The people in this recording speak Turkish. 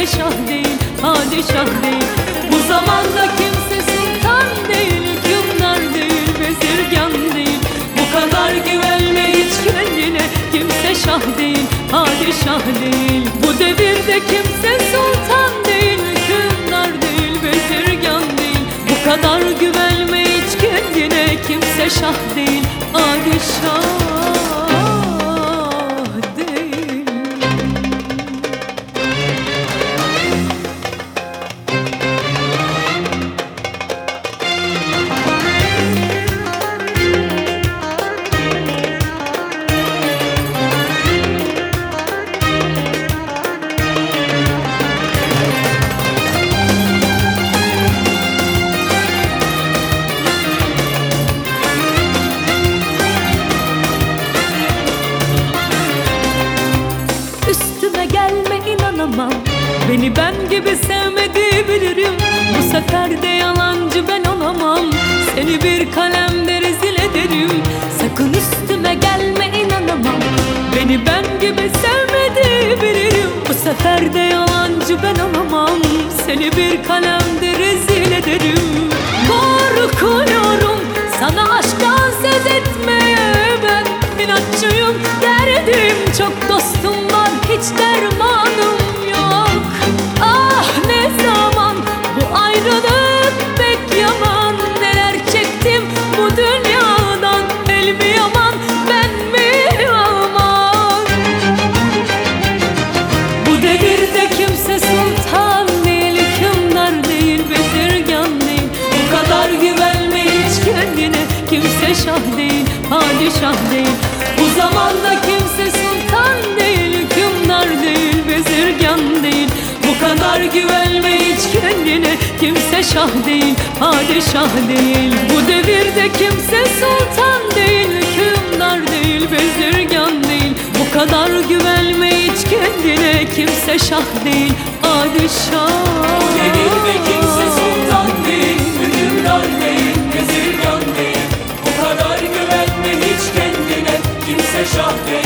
kimse şah değil, padişah değil. Bu zamanda kimse sultan değil, hükümdar değil, bezirgan değil. Bu kadar güvenme hiç kendine, kimse şah değil, padişah değil. Bu devirde kimse sultan değil, hükümdar değil, bezirgan değil. Bu kadar güvenme hiç kendine, kimse şah değil, padişah değil. Üstüme gelme, inanamam. Beni ben gibi sevmediği bilirim. Bu sefer de yalancı ben olamam. Seni bir kalemde rezil ederim. Sakın üstüme gelme, inanamam. Beni ben gibi sevmediği bilirim. Bu sefer de yalancı ben olamam. Seni bir kalemde rezil ederim. Korkuyorum sana aşktan söz etmeye. Ben inatçıyım, derdim çok, dostum var, hiç dermanım yok. Ah ne zaman bu ayrılık pek yaman. Neler çektim bu dünyadan, el mi yaman, ben mi aman. Bu devirde kimse sultan değil, hükümdar değil, bezirgan değil. Bu kadar güvenme hiç kendine, kimse şah değil, padişah değil. Bu zamanda kimse sultan değil, hükümdar değil, bezirgan değil. Bu kadar güvenme hiç kendine, kimse şah değil, padişah değil. Bu devirde kimse sultan değil, hükümdar değil, bezirgan değil. Bu kadar güvenme hiç kendine, kimse şah değil, padişah. Bu devirde kimse sultan değil, hükümdar değil, bezirgan değil. Bu kadar güvenme hiç kendine, kimse şah değil.